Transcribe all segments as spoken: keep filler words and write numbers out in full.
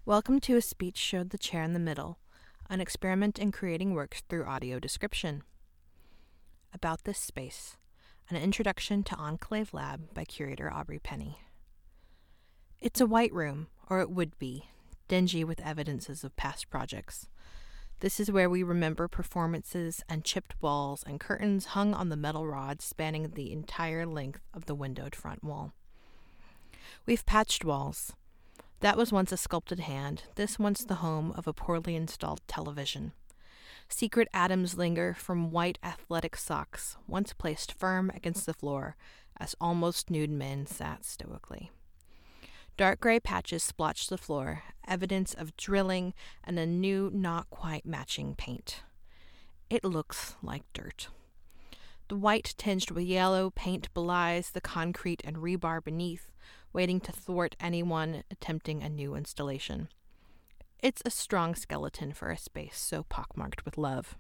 Welcome to A Speech Showed the Chair in the Middle, an experiment in creating works through audio description. About this space, an introduction to Enclave Lab by curator Aubrey Penny. It's a white room, or it would be, dingy with evidences of past projects. This is where we remember performances and chipped walls and curtains hung on the metal rods spanning the entire length of the windowed front wall. We've patched walls. That was once a sculpted hand, this once the home of a poorly installed television. Secret atoms linger from white athletic socks, once placed firm against the floor as almost nude men sat stoically. Dark gray patches splotch the floor, evidence of drilling and a new, not quite matching paint. It looks like dirt. The white tinged with yellow paint belies the concrete and rebar beneath, waiting to thwart anyone attempting a new installation. It's a strong skeleton for a space so pockmarked with love.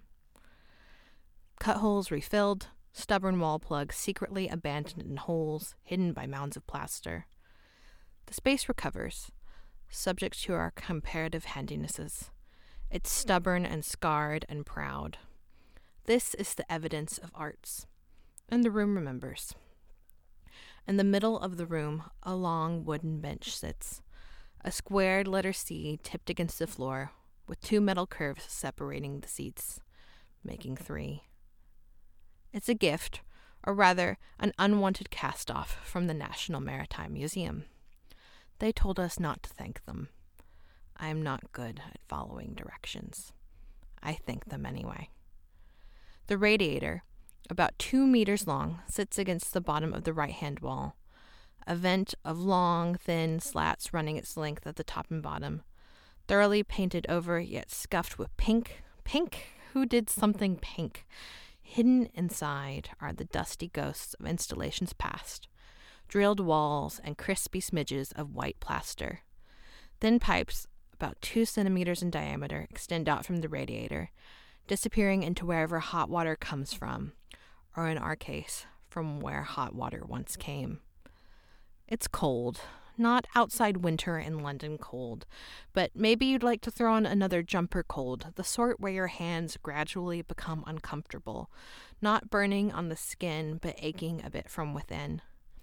Cut holes refilled, stubborn wall plugs secretly abandoned in holes hidden by mounds of plaster. The space recovers, subject to our comparative handinesses. It's stubborn and scarred and proud. This is the evidence of arts, and the room remembers. In the middle of the room, a long wooden bench sits, a squared letter C tipped against the floor, with two metal curves separating the seats, making three. It's a gift, or rather, an unwanted cast-off from the National Maritime Museum. They told us not to thank them. I am not good at following directions. I thank them anyway. The radiator, about two meters long, sits against the bottom of the right-hand wall, a vent of long, thin slats running its length at the top and bottom, thoroughly painted over yet scuffed with pink. Pink? Who did something pink? Hidden inside are the dusty ghosts of installations past, drilled walls and crispy smidges of white plaster. Thin pipes, about two centimeters in diameter, extend out from the radiator, disappearing into wherever hot water comes from, or in our case, from where hot water once came. It's cold, not outside winter in London cold, but maybe you'd like to throw on another jumper cold, the sort where your hands gradually become uncomfortable, not burning on the skin, but aching a bit from within.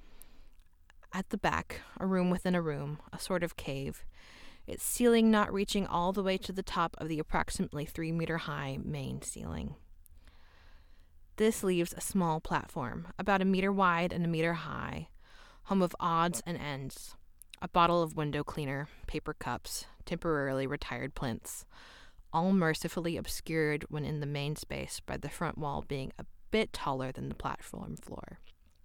At the back, a room within a room, a sort of cave, its ceiling not reaching all the way to the top of the approximately three-meter-high main ceiling. This leaves a small platform, about a meter wide and a meter high, home of odds and ends, a bottle of window cleaner, paper cups, temporarily retired plinths, all mercifully obscured when in the main space by the front wall being a bit taller than the platform floor.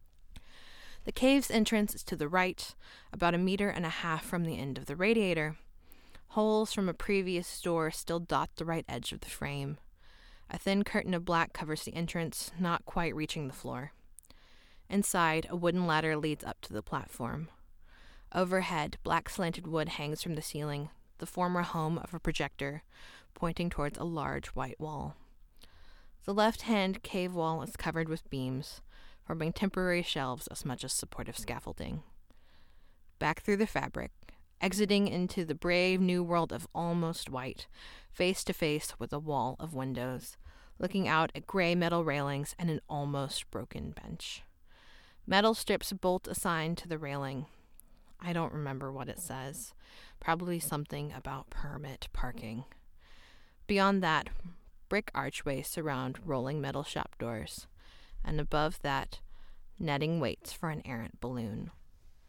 The cave's entrance is to the right, about a meter and a half from the end of the radiator. Holes from a previous door still dot the right edge of the frame. A thin curtain of black covers the entrance, not quite reaching the floor. Inside, a wooden ladder leads up to the platform. Overhead, black slanted wood hangs from the ceiling, the former home of a projector, pointing towards a large white wall. The left-hand cave wall is covered with beams, forming temporary shelves as much as supportive scaffolding. Back through the fabric, exiting into the brave new world of almost white, face to face with a wall of windows, looking out at gray metal railings and an almost broken bench. Metal strips bolt assigned to the railing. I don't remember what it says. Probably something about permit parking. Beyond that, brick archways surround rolling metal shop doors, and above that, netting waits for an errant balloon.